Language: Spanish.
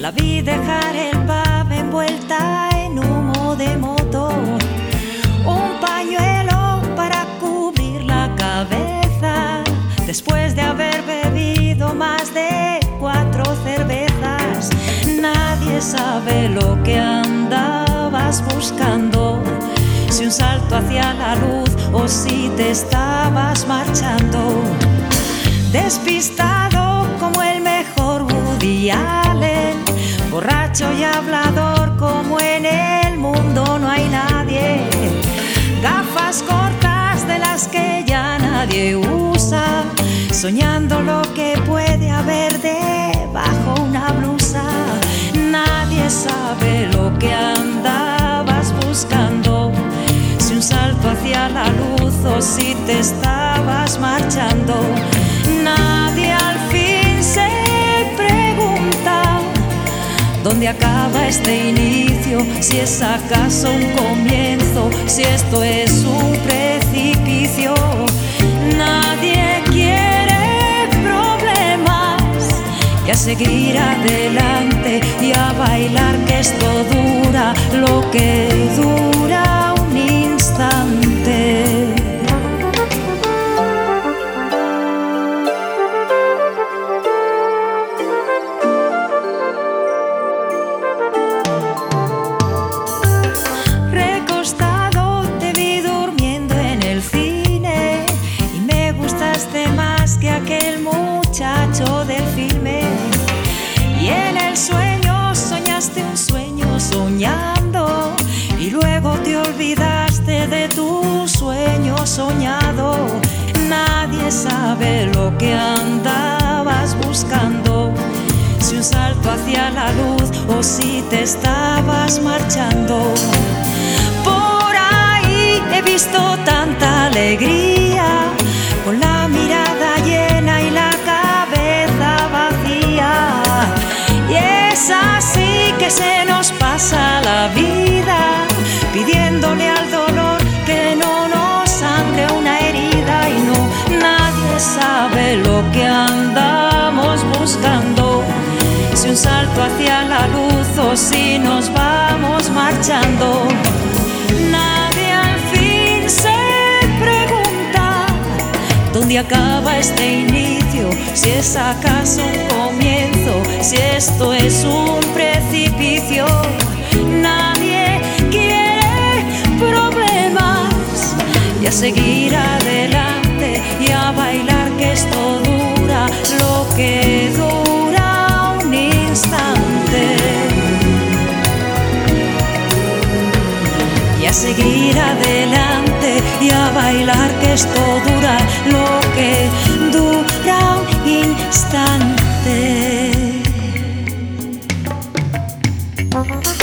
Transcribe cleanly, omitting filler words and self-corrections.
La vi dejar el pavo envuelta en humo de moto, un pañuelo para cubrir la cabeza, después de haber bebido más de 4 cervezas. Nadie sabe lo que andabas buscando, si un salto hacia la luz o si te estabas marchando. Despistado como el mejor Woody Allen, borracho y hablador como en el mundo no hay nadie. Gafas cortas de las que ya nadie usa, soñando lo que puede haber debajo una blusa. Nadie sabe lo que andabas buscando, si un salto hacia la luz o si te estabas marchando. Nadie al fin se pregunta dónde acaba este inicio, si es acaso un comienzo, si esto es un precipicio. Nadie quiere problemas, y a seguir adelante y a bailar, que esto dura lo que dura un instante. Más que aquel muchacho del filme, y en el sueño soñaste un sueño soñando, y luego te olvidaste de tu sueño soñado. Nadie sabe lo que andabas buscando, si un salto hacia la luz o si te estabas marchando. Por ahí he visto tanta alegría, con la mirada llena y la cabeza vacía. Y es así que se nos pasa la vida, pidiéndole al dolor que no nos sangre una herida. Y no, nadie sabe lo que andamos buscando, si un salto hacia la luz o si nos vamos marchando. Nadie al fin se pregunta dónde acaba este inicio, si es acaso un comienzo, si esto es un precipicio. Nadie quiere problemas, y a seguir adelante y a bailar, que esto dura lo que dura un instante. Y a seguir adelante y a bailar, que esto dura lo que dura un instante.